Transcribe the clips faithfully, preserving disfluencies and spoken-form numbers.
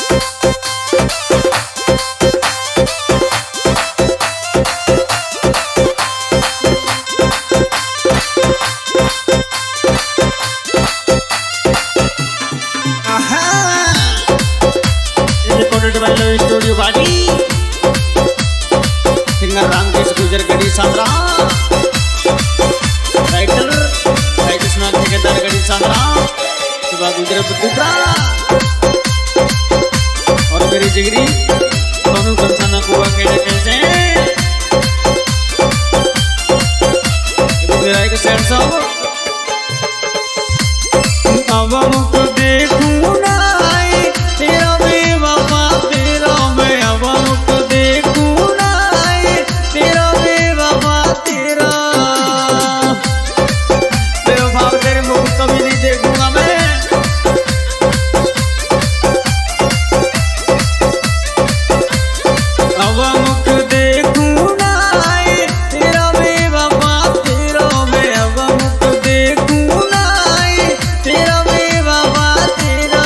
studio बाजी singer Ramkesh गुजर गढ़ी सांद्रा राइटर कृष्णा ठेकेदार गढ़ी सांद्रा सुबह गुजर बुद्धुरा और मेरी जिगरी दोनों कंसाना कुआ खेड़े कैसे ये मेरा एक सैड सॉन्ग अब मुझको देखूं ना तेरा बेवफा तेरा मैं अब मुझको देखूं ना तेरा बेवफा तेरा बेवफा तेरे मुख कभी नहीं देखूंगा मैं अब मुझको देखूं ना तेरा बेवफा तेरा मैं अब मुझको देखूं ना तेरा बेवफा तेरा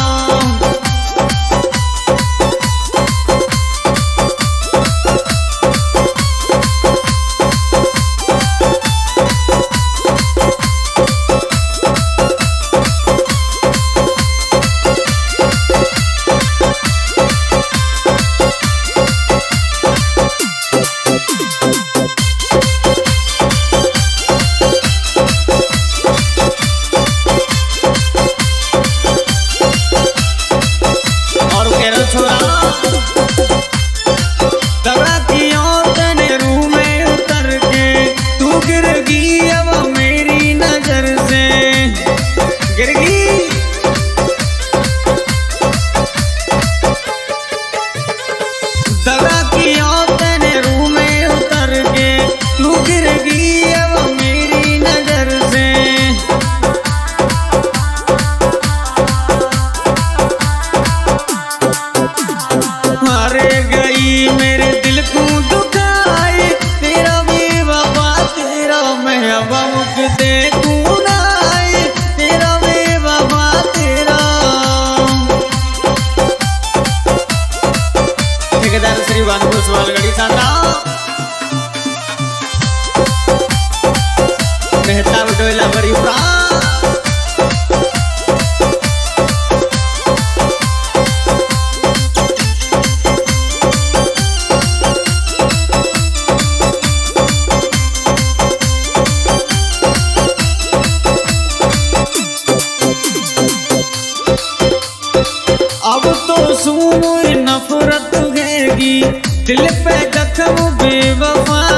मेरे दिल को दुखाए तेरा बेवफा तेरा मैं अब मुझको देखूं ना तेरा बेवफा तेरा ठेकेदार श्री वानपुर सवाल गढ़ी सांद्रा मेहता बटोला बड़ी प्रा अब तो सुनो नफरत हैगी दिल पे जख्म बेवफा